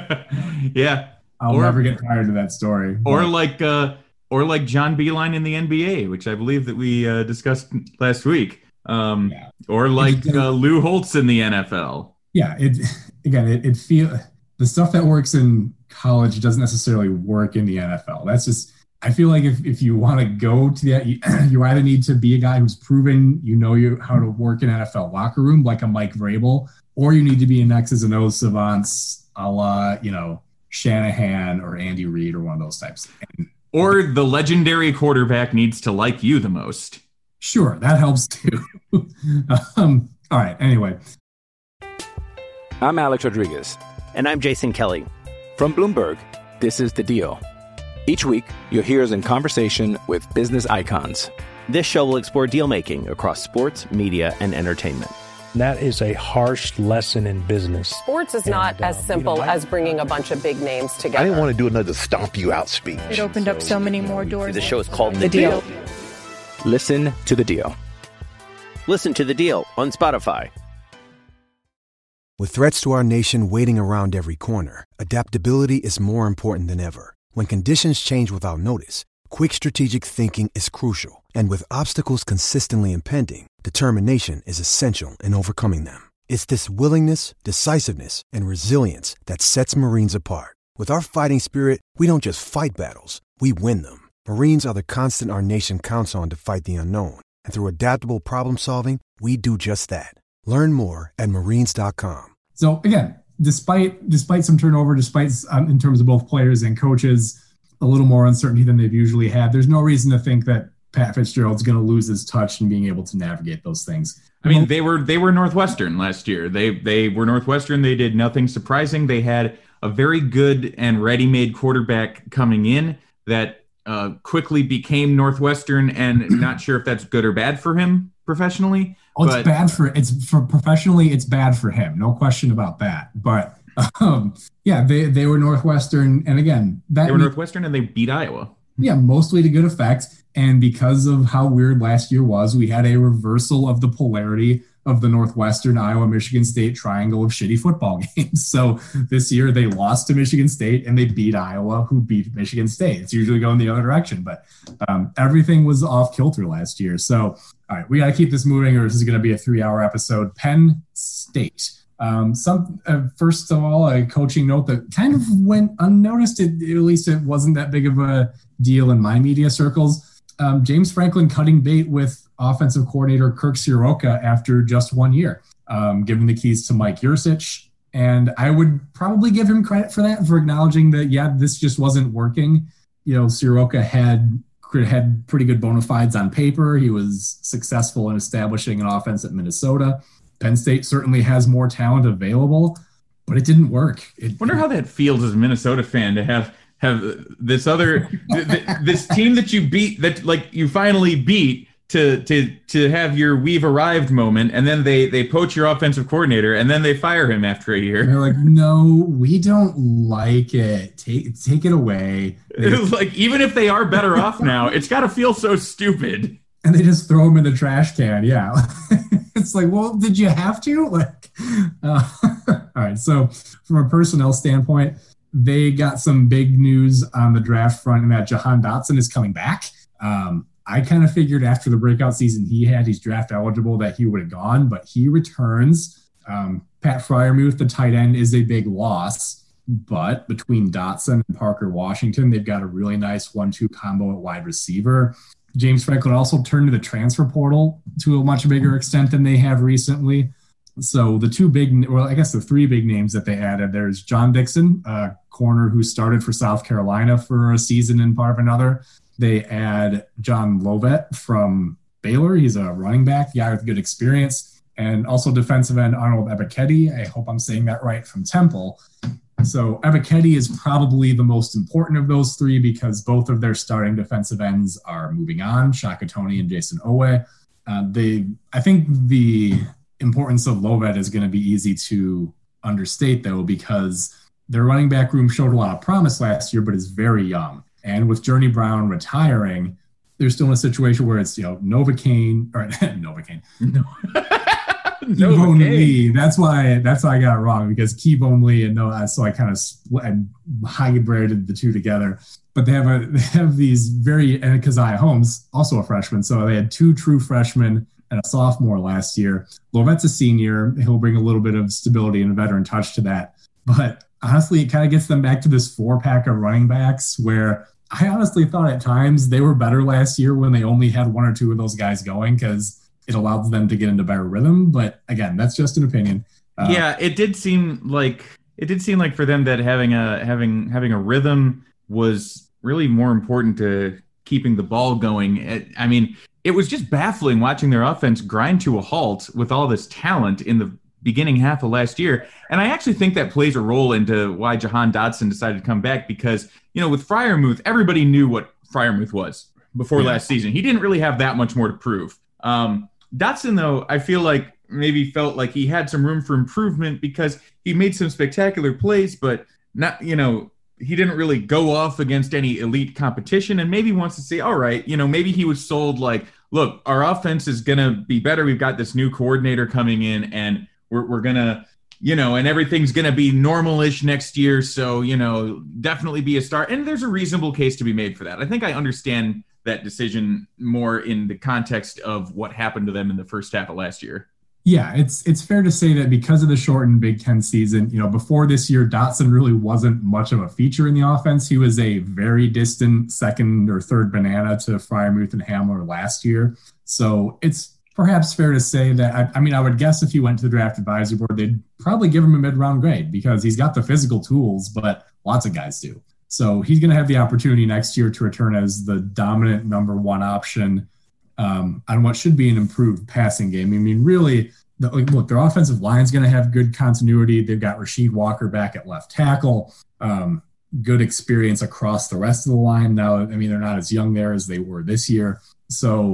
yeah. I'll or, never get tired of that story. Or but. like uh, or like John Beilein in the N B A, which I believe that we uh, discussed last week. Um, yeah. Or like uh, Lou Holtz in the N F L. Yeah. It again, it, it feel the stuff that works in college doesn't necessarily work in the N F L. That's just, I feel like if, if you want to go to that, you, you either need to be a guy who's proven you know you how to work in an N F L locker room, like a Mike Vrabel, or you need to be an X's and O's savants a la, you know, Shanahan or Andy Reid or one of those types. And, or the legendary quarterback needs to like you the most. Sure, that helps too. um, all right, anyway. I'm Alex Rodriguez. And I'm Jason Kelly. From Bloomberg, this is The Deal. Each week, you'll hear us in conversation with business icons. This show will explore deal-making across sports, media, and entertainment. That is a harsh lesson in business. Sports is not and, uh, as simple you know, I, as bringing a bunch of big names together. I didn't want to do another stomp you out speech. It opened so, up so many more doors. The show is called The, the deal. deal. Listen to The Deal. Listen to The Deal on Spotify. With threats to our nation waiting around every corner, adaptability is more important than ever. When conditions change without notice, quick strategic thinking is crucial. And with obstacles consistently impending, determination is essential in overcoming them. It's this willingness, decisiveness, and resilience that sets Marines apart. With our fighting spirit, we don't just fight battles, we win them. Marines are the constant our nation counts on to fight the unknown. And through adaptable problem solving, we do just that. Learn more at marines dot com. So again, despite despite some turnover, despite um, in terms of both players and coaches, a little more uncertainty than they've usually had, there's no reason to think that Pat Fitzgerald's going to lose his touch in being able to navigate those things. I mean, they were they were Northwestern last year. They they were Northwestern. They did nothing surprising. They had a very good and ready-made quarterback coming in that uh, quickly became Northwestern, and not sure if that's good or bad for him professionally. Oh, it's but, bad for it's for professionally. It's bad for him, no question about that. But um, yeah, they they were Northwestern, and again, that they were Northwestern, and they beat Iowa. Yeah, mostly to good effect. And because of how weird last year was, we had a reversal of the polarity of the Northwestern, Iowa, Michigan State triangle of shitty football games. So this year they lost to Michigan State and they beat Iowa, who beat Michigan State. It's usually going the other direction, but um, everything was off kilter last year. So, all right, we got to keep this moving or this is going to be a three-hour episode. Penn State. Um, some uh, first of all, a coaching note that kind of went unnoticed. It, at least it wasn't that big of a deal in my media circles. Um, James Franklin cutting bait with offensive coordinator Kirk Ciarrocca after just one year, um, giving the keys to Mike Yurcich. And I would probably give him credit for that, for acknowledging that, yeah, this just wasn't working. You know, Ciarrocca had had pretty good bona fides on paper. He was successful in establishing an offense at Minnesota. Penn State certainly has more talent available, but it didn't work. I wonder how that feels as a Minnesota fan to have have this other th- this team that you beat, that like you finally beat, to to to have your we've arrived moment, and then they they poach your offensive coordinator, and then they fire him after a year. They're like, no, we don't like it. Take take it away. It was like, even if they are better off now, it's got to feel so stupid. And they just throw him in the trash can. Yeah. It's like, well, did you have to? Like, uh, all right. So from a personnel standpoint, they got some big news on the draft front, and that Jahan Dotson is coming back. Um, I kind of figured after the breakout season he had, he's draft eligible, that he would have gone, but he returns. Um, Pat Freiermuth, the tight end, is a big loss, but between Dotson and Parker Washington, they've got a really nice one two combo at wide receiver. James Franklin also turned to the transfer portal to a much bigger extent than they have recently. So the two big, well, I guess the three big names that they added, there's John Dixon, a corner who started for South Carolina for a season and part of another. They add John Lovett from Baylor. He's a running back, guy with good experience. And also defensive end Arnold Ebiketie. I hope I'm saying that right, from Temple. So Ebiketie is probably the most important of those three because both of their starting defensive ends are moving on, Shaka Toney and Jason Owe. Uh, they, I think the importance of Lovett is going to be easy to understate, though, because their running back room showed a lot of promise last year, but is very young. And with Journey Brown retiring, they're still in a situation where it's, you know, Novocaine, or Novocaine. No. Keybone Lee. That's why that's why I got it wrong, because Keybone Lee and no, so I kind of split and hybrided the two together. But they have a they have these very, and Keziah Holmes, also a freshman, so they had two true freshmen and a sophomore last year. Lovette's a senior. He'll bring a little bit of stability and a veteran touch to that. But honestly, it kind of gets them back to this four pack of running backs where I honestly thought at times they were better last year when they only had one or two of those guys going, because it allows them to get into better rhythm. But again, that's just an opinion. Uh, yeah, it did seem like it did seem like for them that having a having having a rhythm was really more important to keeping the ball going. It, I mean, it was just baffling watching their offense grind to a halt with all this talent in the beginning half of last year. And I actually think that plays a role into why Jahan Dotson decided to come back, because, you know, with Freiermuth, everybody knew what Freiermuth was before yeah. last season. He didn't really have that much more to prove. Um, Dotson, though, I feel like maybe felt like he had some room for improvement because he made some spectacular plays, but not, you know, he didn't really go off against any elite competition, and maybe wants to say, all right, you know, maybe he was sold like, look, our offense is going to be better. We've got this new coordinator coming in, and we're, we're going to, you know, and everything's going to be normal-ish next year. So, you know, definitely be a star. And there's a reasonable case to be made for that. I think I understand that decision more in the context of what happened to them in the first half of last year. Yeah, it's it's fair to say that because of the shortened Big Ten season, you know, before this year, Dotson really wasn't much of a feature in the offense. He was a very distant second or third banana to Freiermuth and Hamler last year. So it's perhaps fair to say that, I, I mean, I would guess if he went to the draft advisory board, they'd probably give him a mid-round grade because he's got the physical tools, but lots of guys do. So he's going to have the opportunity next year to return as the dominant number one option um, on what should be an improved passing game. I mean, really, the, look, their offensive line is going to have good continuity. They've got Rasheed Walker back at left tackle, um, good experience across the rest of the line. Now, I mean, they're not as young there as they were this year. So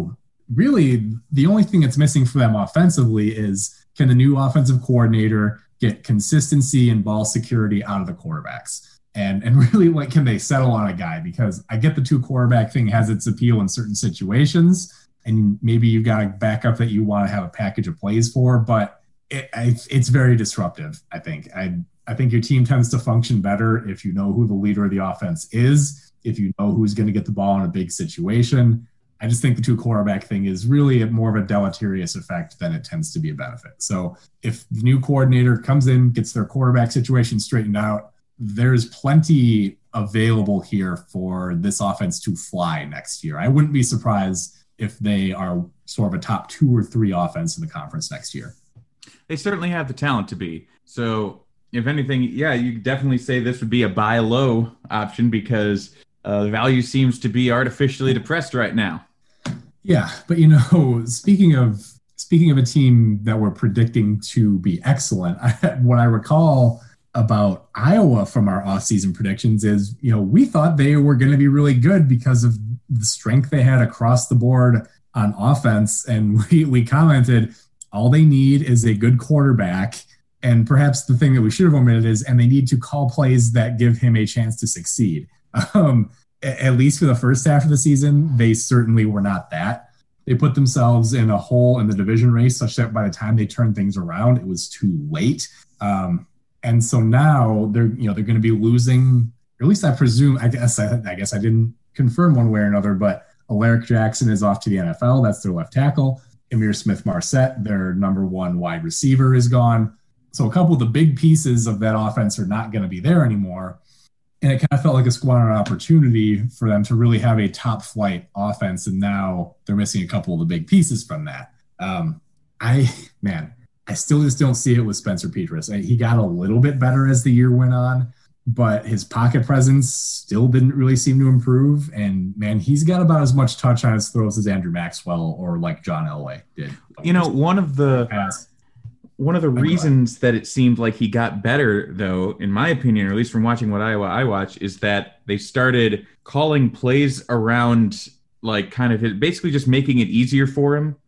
really the only thing that's missing for them offensively is, can the new offensive coordinator get consistency and ball security out of the quarterbacks? And and really, like, can they settle on a guy? Because I get the two quarterback thing has its appeal in certain situations, and maybe you've got a backup that you want to have a package of plays for, but it, it's very disruptive, I think. I I think your team tends to function better if you know who the leader of the offense is, if you know who's going to get the ball in a big situation. I just think the two quarterback thing is really a, more of a deleterious effect than it tends to be a benefit. So if the new coordinator comes in, gets their quarterback situation straightened out, there's plenty available here for this offense to fly next year. I wouldn't be surprised if they are sort of a top two or three offense in the conference next year. They certainly have the talent to be. So if anything, yeah, you could definitely say this would be a buy low option because uh, the value seems to be artificially depressed right now. Yeah, but you know, speaking of speaking of a team that we're predicting to be excellent, I, what I recall about Iowa from our offseason predictions is, you know, we thought they were going to be really good because of the strength they had across the board on offense. And we, we commented, all they need is a good quarterback. And perhaps the thing that we should have omitted is, and they need to call plays that give him a chance to succeed. Um, at least for the first half of the season, they certainly were not that. They put themselves in a hole in the division race such that by the time they turned things around, it was too late. Um, and so now they're, you know, they're going to be losing, or at least I presume, I guess, I, I guess I didn't confirm one way or another, but Alaric Jackson is off to the N F L. That's their left tackle. Emir Smith-Marset, their number one wide receiver, is gone. So a couple of the big pieces of that offense are not going to be there anymore. And it kind of felt like a squandered opportunity for them to really have a top flight offense. And now they're missing a couple of the big pieces from that. Um, I, man, I still just don't see it with Spencer Petras. He got a little bit better as the year went on, but his pocket presence still didn't really seem to improve. And man, he's got about as much touch on his throws as Andrew Maxwell or like John Elway did. You know, one of the past. One of the reasons that it seemed like he got better, though, in my opinion, or at least from watching what Iowa I watch, is that they started calling plays around, like, kind of basically just making it easier for him.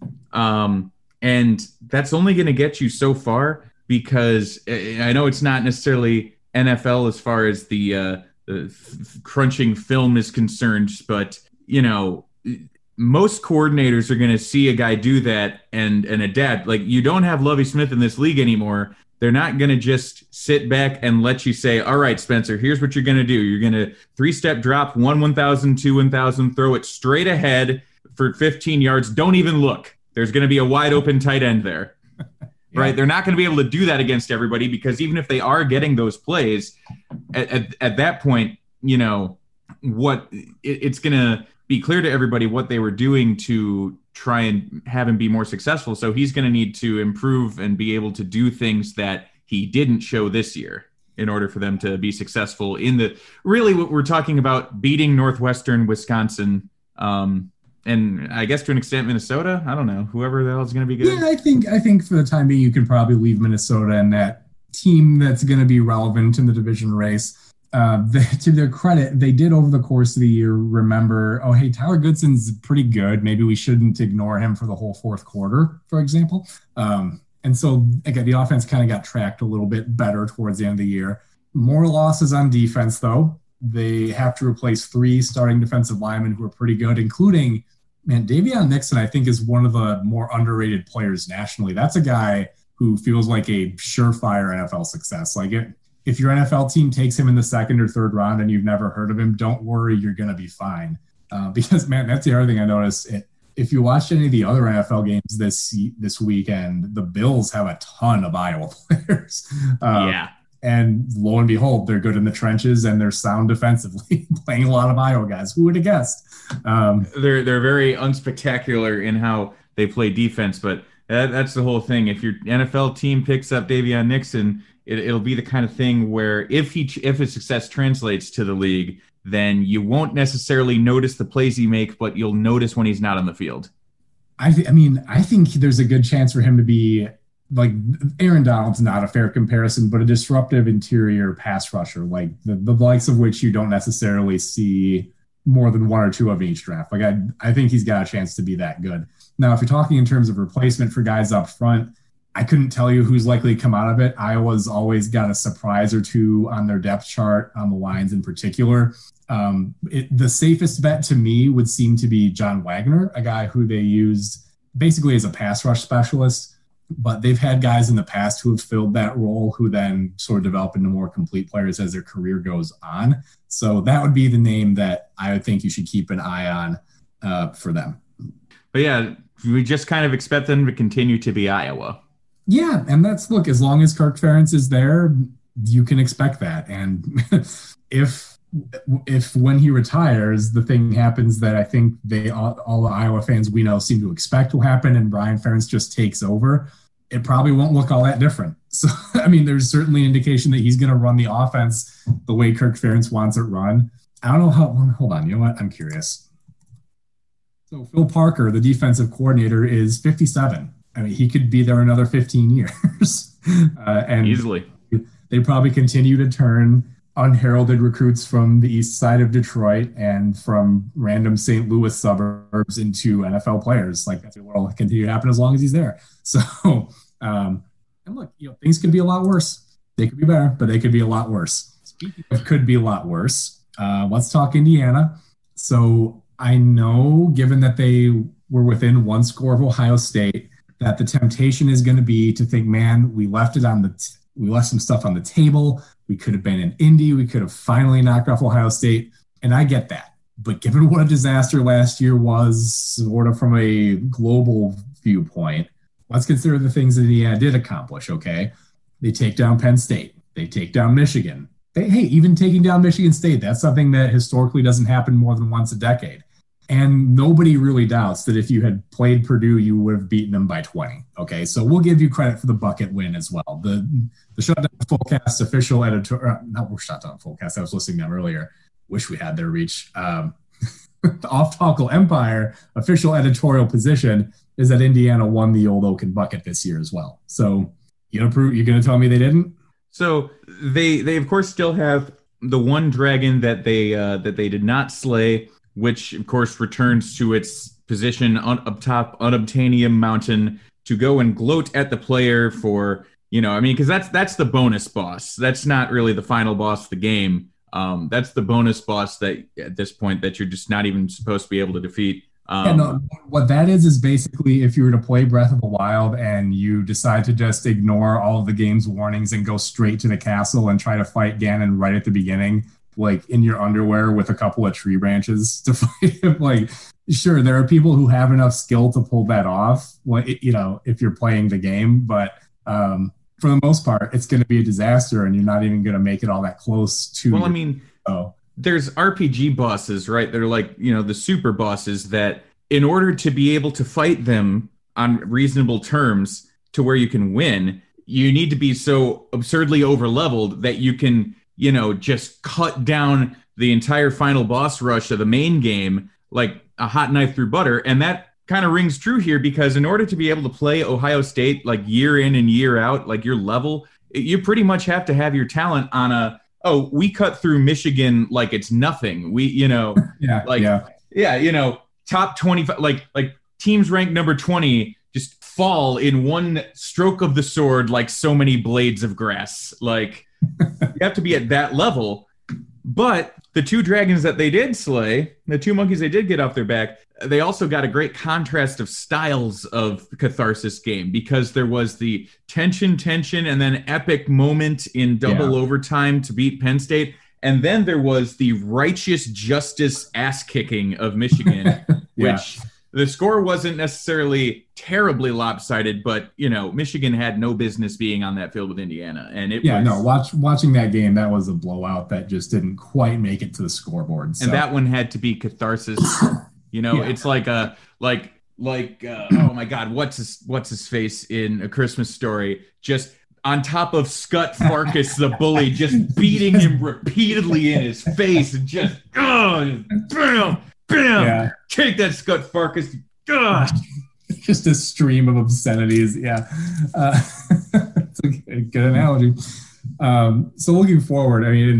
Um, and that's only going to get you so far because I know it's not necessarily N F L as far as the, uh, the f- crunching film is concerned, but, you know, most coordinators are going to see a guy do that and, and adapt. Like, you don't have Lovie Smith in this league anymore. They're not going to just sit back and let you say, all right, Spencer, here's what you're going to do. You're going to three-step drop, one one thousand, two one thousand, throw it straight ahead for fifteen yards. Don't even look. There's going to be a wide open tight end there. Yeah. Right? They're not going to be able to do that against everybody because even if they are getting those plays, at, at, at that point, you know, what it, it's going to be clear to everybody what they were doing to try and have him be more successful. So he's going to need to improve and be able to do things that he didn't show this year in order for them to be successful in the, really what we're talking about, beating Northwestern, Wisconsin, um, and I guess to an extent Minnesota. I don't know, whoever the hell is going to be good. Yeah, I think, I think for the time being, you can probably leave Minnesota and that team that's going to be relevant in the division race. Uh, they, to their credit, they did over the course of the year remember, oh, hey, Tyler Goodson's pretty good. Maybe we shouldn't ignore him for the whole fourth quarter, for example. Um, and so, again, the offense kind of got tracked a little bit better towards the end of the year. More losses on defense, though. They have to replace three starting defensive linemen who are pretty good, including, man, Davion Nixon, I think, is one of the more underrated players nationally. That's a guy who feels like a surefire N F L success. Like it. If your N F L team takes him in the second or third round and you've never heard of him, don't worry, you're going to be fine. Uh, because, man, that's the other thing I noticed. It, if you watched any of the other N F L games this this weekend, the Bills have a ton of Iowa players. Um, yeah. And lo and behold, they're good in the trenches and they're sound defensively, playing a lot of Iowa guys. Who would have guessed? Um, they're they're very unspectacular in how they play defense, but that, that's the whole thing. If your N F L team picks up Davion Nixon, It, it'll be the kind of thing where if he if his success translates to the league, then you won't necessarily notice the plays he makes, but you'll notice when he's not on the field. I, th- I mean, I think there's a good chance for him to be like Aaron Donald's not a fair comparison, but a disruptive interior pass rusher, like the, the likes of which you don't necessarily see more than one or two of each draft. Like I, I think he's got a chance to be that good. Now, if you're talking in terms of replacement for guys up front, I couldn't tell you who's likely to come out of it. Iowa's always got a surprise or two on their depth chart on the lines in particular. Um, it, the safest bet to me would seem to be John Wagner, a guy who they used basically as a pass rush specialist. But they've had guys in the past who have filled that role who then sort of develop into more complete players as their career goes on. So that would be the name that I would think you should keep an eye on uh, for them. But yeah, we just kind of expect them to continue to be Iowa. Yeah, and that's, look, as long as Kirk Ferentz is there, you can expect that. And if if when he retires, the thing happens that I think they all, all the Iowa fans we know seem to expect will happen, and Brian Ferentz just takes over, it probably won't look all that different. So, I mean, there's certainly an indication that he's going to run the offense the way Kirk Ferentz wants it run. I don't know how – hold on. You know what? I'm curious. So Phil Parker, the defensive coordinator, is fifty-seven. I mean, he could be there another fifteen years. uh, and easily. They probably continue to turn unheralded recruits from the east side of Detroit and from random Saint Louis suburbs into N F L players. Like, that's what will continue to happen as long as he's there. So, um, and look, you know, things could be a lot worse. They could be better, but they could be a lot worse. Speaking of could be a lot worse, uh, let's talk Indiana. So I know, given that they were within one score of Ohio State, that the temptation is going to be to think, man, we left it on the, t- we left some stuff on the table. We could have been in Indy. We could have finally knocked off Ohio State. And I get that. But given what a disaster last year was, sort of from a global viewpoint, let's consider the things that Indiana did accomplish, okay? They take down Penn State. They take down Michigan. They, hey, even taking down Michigan State, that's something that historically doesn't happen more than once a decade. And nobody really doubts that if you had played Purdue, you would have beaten them by twenty. Okay, so we'll give you credit for the bucket win as well. The the Shutdown Fullcast official editor, uh, not we're Shutdown Fullcast. I was listening to them earlier. Wish we had their reach. Um, the Off Tackle Empire official editorial position is that Indiana won the old Oaken bucket this year as well. So you know, you're going to tell me they didn't? So they they of course still have the one dragon that they uh, that they did not slay, which of course returns to its position on, up top Unobtainium Mountain to go and gloat at the player for, you know, I mean, because that's that's the bonus boss. That's not really the final boss of the game. Um, that's the bonus boss that at this point that you're just not even supposed to be able to defeat. Um, yeah, no, what that is is basically if you were to play Breath of the Wild and you decide to just ignore all of the game's warnings and go straight to the castle and try to fight Ganon right at the beginning, like in your underwear with a couple of tree branches to fight him. Like, sure, there are people who have enough skill to pull that off, like, you know, if you're playing the game, but um, for the most part, it's going to be a disaster and you're not even going to make it all that close to. Well, your, I mean, oh. There's R P G bosses, right? They're like, you know, the super bosses that in order to be able to fight them on reasonable terms to where you can win, you need to be so absurdly over-leveled that you can, you know, just cut down the entire final boss rush of the main game like a hot knife through butter. And that kind of rings true here because in order to be able to play Ohio State like year in and year out, like your level, you pretty much have to have your talent on a, oh, we cut through Michigan like it's nothing. We, you know, yeah, like, yeah. yeah, you know, top twenty-five, like, like teams ranked number twenty just fall in one stroke of the sword like so many blades of grass. Like, you have to be at that level. But the two dragons that they did slay, the two monkeys they did get off their back, they also got a great contrast of styles of Catharsis game because there was the tension, tension, and then epic moment in double yeah. overtime to beat Penn State. And then there was the righteous justice ass kicking of Michigan, yeah. which the score wasn't necessarily terribly lopsided, but, you know, Michigan had no business being on that field with Indiana. And it yeah, was, no, watch, watching that game, that was a blowout that just didn't quite make it to the scoreboard. So. And that one had to be Catharsis. You know, yeah. it's like a, like, like, uh, oh my God, what's his, what's his face in A Christmas Story? Just on top of Scut Farkas, the bully, just beating him repeatedly in his face and just, oh, bam, bam, yeah. take that Scut Farkas. Ugh. Just a stream of obscenities. Yeah. Uh, it's a good, good analogy. Um, so looking forward, I mean,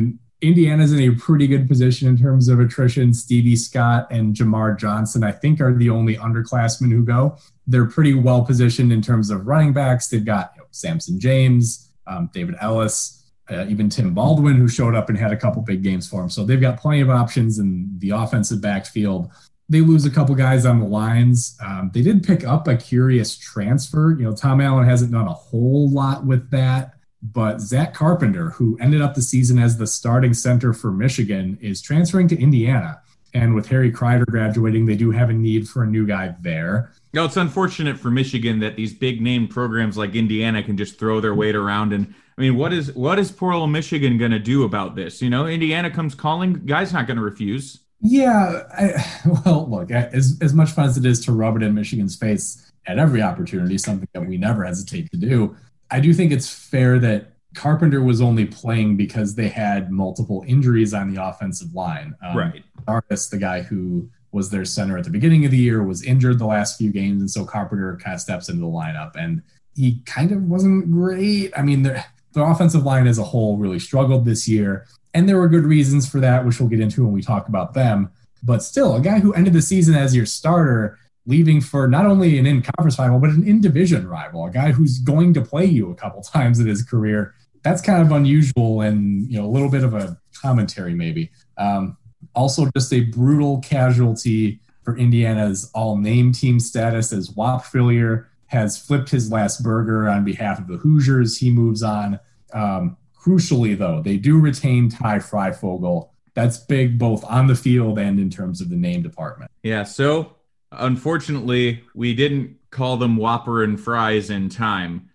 Indiana's in a pretty good position in terms of attrition. Stevie Scott and Jamar Johnson, I think, are the only underclassmen who go. They're pretty well positioned in terms of running backs. They've got you know, Samson James, um, David Ellis, uh, even Tim Baldwin, who showed up and had a couple big games for him. So they've got plenty of options in the offensive backfield. They lose a couple guys on the lines. Um, they did pick up a curious transfer. You know, Tom Allen hasn't done a whole lot with that. But Zach Carpenter, who ended up the season as the starting center for Michigan, is transferring to Indiana. And with Harry Kreider graduating, they do have a need for a new guy there. No, it's unfortunate for Michigan that these big name programs like Indiana can just throw their weight around. And I mean, what is what is poor old Michigan going to do about this? You know, Indiana comes calling, guy's not going to refuse. Yeah, I, well, look, as as much fun as it is to rub it in Michigan's face at every opportunity, something that we never hesitate to do, I do think it's fair that Carpenter was only playing because they had multiple injuries on the offensive line. Um, right. Artis, the guy who was their center at the beginning of the year, was injured the last few games, and so Carpenter kind of steps into the lineup, and he kind of wasn't great. I mean, their, their offensive line as a whole really struggled this year, and there were good reasons for that, which we'll get into when we talk about them. But still, a guy who ended the season as your starter, leaving for not only an in-conference rival, but an in-division rival, a guy who's going to play you a couple times in his career. That's kind of unusual and, you know, a little bit of a commentary maybe. Um, also just a brutal casualty for Indiana's all-name team status as Whop Phillier has flipped his last burger on behalf of the Hoosiers. He moves on. Um, crucially, though, they do retain Ty Freifogel. That's big both on the field and in terms of the name department. Yeah, so unfortunately, we didn't call them Whopper and Fries in time.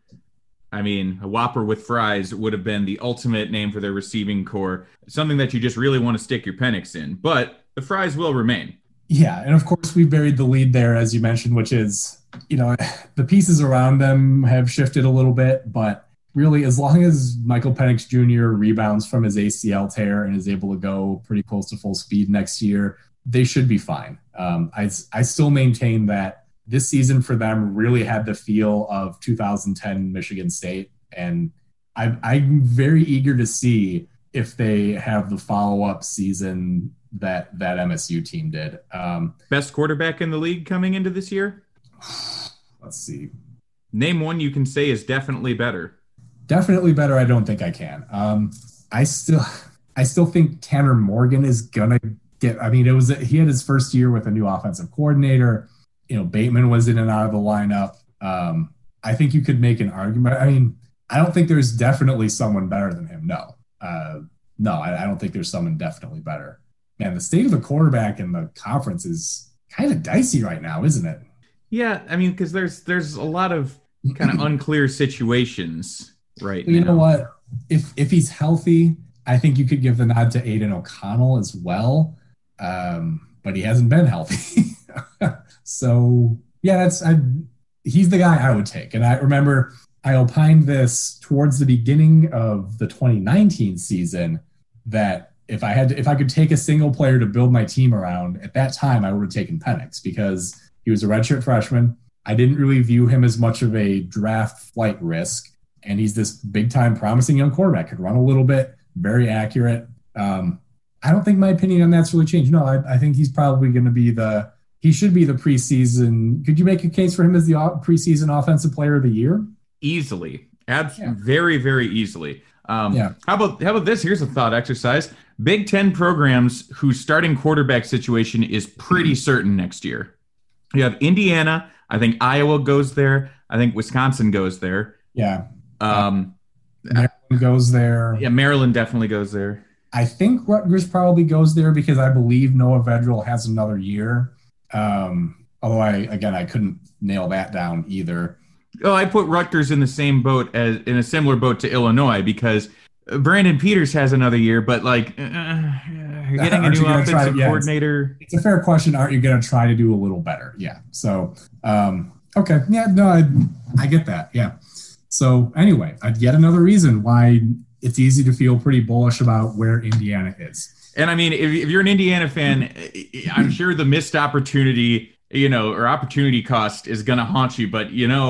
I mean, a Whopper with fries would have been the ultimate name for their receiving core, something that you just really want to stick your Penix in. But the fries will remain. Yeah, and of course, we buried the lead there, as you mentioned, which is, you know, the pieces around them have shifted a little bit, but really, as long as Michael Penix Junior rebounds from his A C L tear and is able to go pretty close to full speed next year, they should be fine. Um, I, I still maintain that this season for them really had the feel of two thousand ten Michigan State. And I, I'm very eager to see if they have the follow-up season that that M S U team did. Um, Best quarterback in the league coming into this year? Let's see. Name one you can say is definitely better. Definitely better. I don't think I can. Um, I still, I still think Tanner Morgan is gonna get. I mean, it was he had his first year with a new offensive coordinator. You know, Bateman was in and out of the lineup. Um, I think you could make an argument. I mean, I don't think there's definitely someone better than him. No, uh, no, I, I don't think there's someone definitely better. Man, the state of the quarterback in the conference is kind of dicey right now, isn't it? Yeah, I mean, because there's there's a lot of kind of unclear situations right you now. know what? If if he's healthy, I think you could give the nod to Aiden O'Connell as well. Um, but he hasn't been healthy. So yeah, that's I, he's the guy I would take. And I remember I opined this towards the beginning of the twenty nineteen season that if I had to, if I could take a single player to build my team around at that time, I would have taken Penix because he was a redshirt freshman. I didn't really view him as much of a draft flight risk. And he's this big time promising young quarterback, could run a little bit, very accurate. Um, I don't think my opinion on that's really changed. No, I, I think he's probably going to be the, he should be the preseason. Could you make a case for him as the preseason offensive player of the year? Easily. Abs- yeah. Very, very easily. Um, yeah. How about how about this? Here's a thought exercise. Big Ten programs whose starting quarterback situation is pretty certain next year. You have Indiana. I think Iowa goes there. I think Wisconsin goes there. Yeah. Um, Maryland goes there. Yeah, Maryland definitely goes there. I think Rutgers probably goes there because I believe Noah Vedral has another year. Um, although I, again, I couldn't nail that down either. Oh, I put Rutgers in the same boat as in a similar boat to Illinois because Brandon Peters has another year, but like uh, getting a new offensive to, yeah, coordinator. It's, it's a fair question. Aren't you going to try to do a little better? Yeah. So, um, okay. Yeah, no, I, I get that. Yeah. So anyway, yet another reason why it's easy to feel pretty bullish about where Indiana is. And I mean, if, if you're an Indiana fan, I'm sure the missed opportunity, you know, or opportunity cost is going to haunt you. But, you know,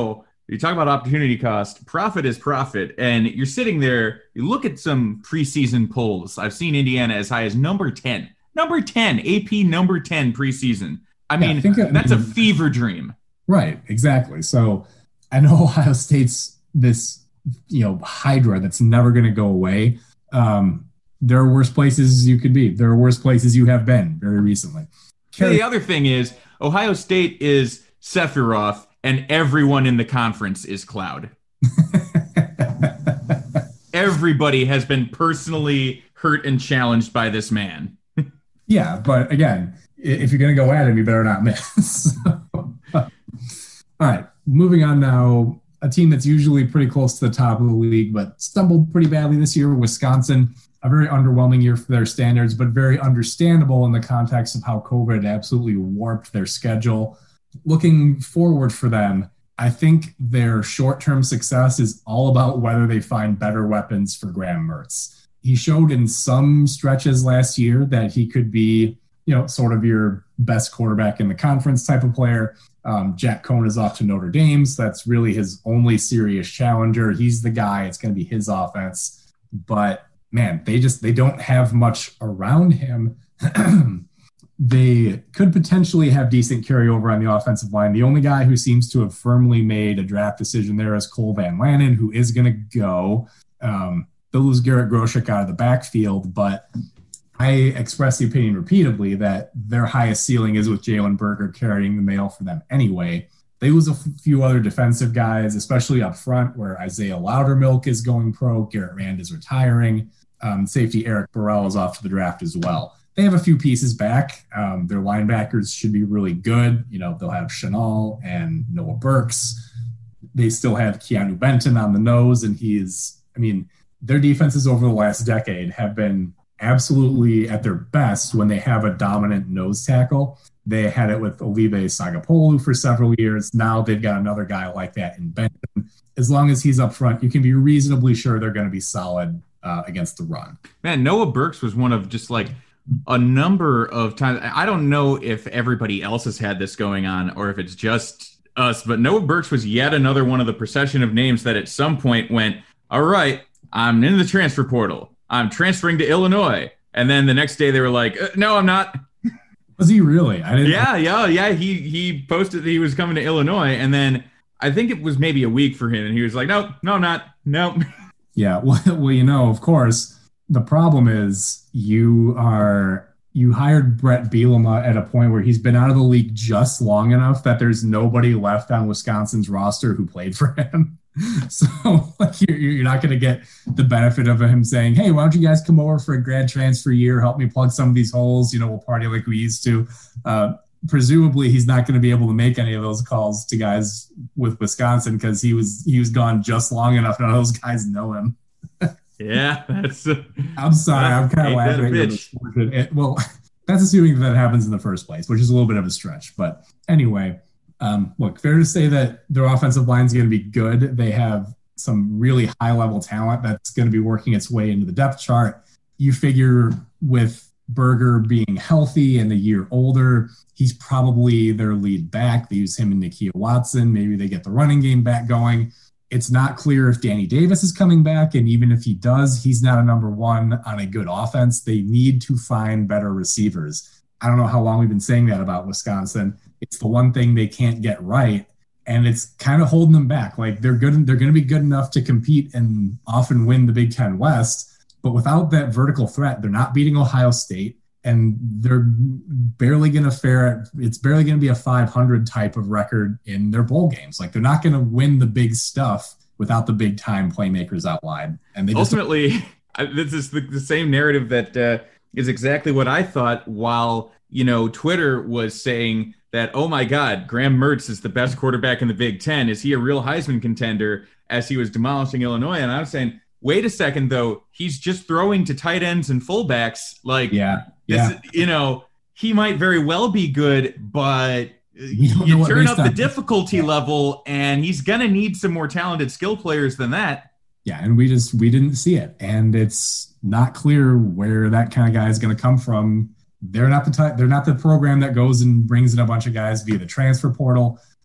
you talk about opportunity cost, profit is profit. And you're sitting there, you look at some preseason polls. I've seen Indiana as high as number ten. Number ten, A P number ten preseason. I mean, yeah, I think it, that's I mean, a fever dream. Right, exactly. So I know Ohio State's this, you know, hydra that's never going to go away. Um, there are worse places you could be. There are worse places you have been very recently. Carry- the other thing is Ohio State is Sephiroth and everyone in the conference is Cloud. Everybody has been personally hurt and challenged by this man. Yeah, but again, if you're going to go at him, you better not miss. All right, moving on now. A team that's usually pretty close to the top of the league, but stumbled pretty badly this year, Wisconsin. A very underwhelming year for their standards, but very understandable in the context of how COVID absolutely warped their schedule. Looking forward for them, I think their short-term success is all about whether they find better weapons for Graham Mertz. He showed in some stretches last year that he could be, you know, sort of your best quarterback in the conference type of player. Um, Jack Cohn is off to Notre Dame, so that's really his only serious challenger. He's the guy. It's going to be his offense. But, man, they just they don't have much around him. They could potentially have decent carryover on the offensive line. The only guy who seems to have firmly made a draft decision there is Cole Van Lanen, who is going to go. Um, they'll lose Garrett Groshek out of the backfield, but I expressed the opinion repeatedly that their highest ceiling is with Jalen Berger carrying the mail for them anyway. They lose a f- few other defensive guys, especially up front where Isaiah Loudermilk is going pro, Garrett Rand is retiring. Um, safety Eric Burrell is off to the draft as well. They have a few pieces back. Um, their linebackers should be really good. You know, they'll have Chenal and Noah Burks. They still have Keanu Benton on the nose, and he is, I mean, their defenses over the last decade have been absolutely at their best when they have a dominant nose tackle. They had it with Olive Sagapolu for several years. Now they've got another guy like that in Benton. As long as he's up front, you can be reasonably sure they're going to be solid uh, against the run. Man, Noah Burks was one of just like a number of times. I don't know if everybody else has had this going on or if it's just us, but Noah Burks was yet another one of the procession of names that at some point went, all right, I'm in the transfer portal. I'm transferring to Illinois. And then the next day they were like, uh, no, I'm not. Was he really? I didn't. Yeah, yeah, yeah. He he posted that he was coming to Illinois. And then I think it was maybe a week for him. And he was like, no, no, I'm not. No. Yeah. Well, well, you know, of course, the problem is you are you hired Brett Bielema at a point where he's been out of the league just long enough that there's nobody left on Wisconsin's roster who played for him. So like, you're, you're not going to get the benefit of him saying, hey, why don't you guys come over for a grad transfer year, help me plug some of these holes, you know, we'll party like we used to. Uh, presumably he's not going to be able to make any of those calls to guys with Wisconsin because he was he was gone just long enough. None of those guys know him. Yeah, that's. Uh, I'm sorry, I'm kind of laughing at it. Well, that's assuming that, that happens in the first place, which is a little bit of a stretch. But anyway, um, look, fair to say that their offensive line is going to be good. They have some really high-level talent that's going to be working its way into the depth chart. You figure with Berger being healthy and a year older, he's probably their lead back. They use him and Nakia Watson. Maybe they get the running game back going. It's not clear if Danny Davis is coming back, and even if he does, he's not a number one on a good offense. They need to find better receivers. I don't know how long we've been saying that about Wisconsin. It's the one thing they can't get right, and it's kind of holding them back. Like they're good, they're going to be good enough to compete and often win the Big Ten West, but without that vertical threat, they're not beating Ohio State, and they're barely going to fare. It's barely going to be a five hundred type of record in their bowl games. Like they're not going to win the big stuff without the big time playmakers out wide. And they just ultimately, this is the, the same narrative that uh, is exactly what I thought. While you know, Twitter was saying that, oh my God, Graham Mertz is the best quarterback in the Big Ten. Is he a real Heisman contender? As he was demolishing Illinois, and I was saying, wait a second, though, he's just throwing to tight ends and fullbacks. Like, yeah, yeah. This, you know, he might very well be good, but you turn up the difficulty yeah. level, and he's going to need some more talented skill players than that. Yeah, and we just we didn't see it, and it's not clear where that kind of guy is going to come from. They're not the type, they're not the program that goes and brings in a bunch of guys via the transfer portal.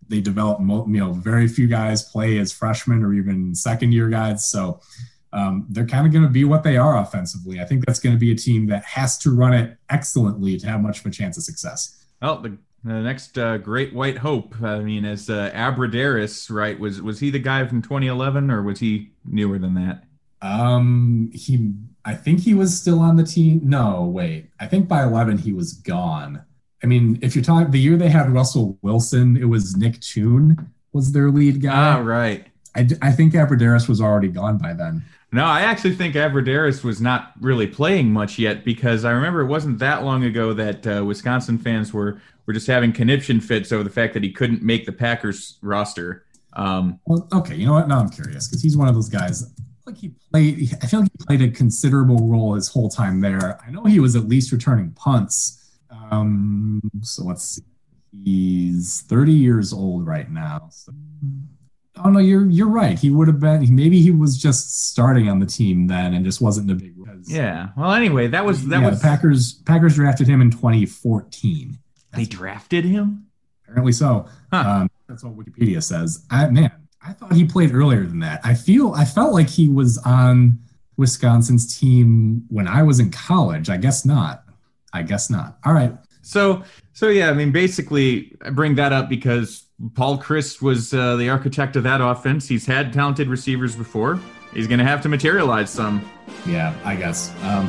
they develop, you know, very few guys play as freshmen or even second year guys. So um, they're kind of going to be what they are offensively. I think that's going to be a team that has to run it excellently to have much of a chance of success. Well, the, the next uh, great white hope, I mean, as uh, Abradaris, right, was was he the guy from twenty eleven or was he newer than that? Um, he, I think he was still on the team. No, wait, I think by eleven he was gone. I mean, if you're talking the year they had Russell Wilson, it was Nick Toon was their lead guy. Ah, right. I, I think Abradaris was already gone by then. No, I actually think Abradaris was not really playing much yet because I remember it wasn't that long ago that uh, Wisconsin fans were were just having conniption fits over the fact that he couldn't make the Packers roster. Um, well, okay, you know what? Now I'm curious because he's one of those guys. Like he played, I feel like he played a considerable role his whole time there. I know he was at least returning punts. Um, so let's see. He's thirty years old right now. So. Oh no, you're you're right. He would have been. Maybe he was just starting on the team then, and just wasn't a big. Yeah. Well, anyway, that was that yeah, was the Packers. Packers drafted him in twenty fourteen. They drafted him. Apparently so. Huh. Um, that's what Wikipedia says. I, man, I thought he played earlier than that. I feel I felt like he was on Wisconsin's team when I was in college. I guess not. I guess not. All right. So so yeah, I mean, basically, I bring that up because Paul Chryst was uh, the architect of that offense. He's had talented receivers before. He's going to have to materialize some. Yeah, I guess. Um,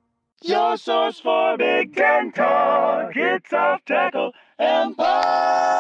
Your source for Big Ten talk. It's Off Tackle Empire.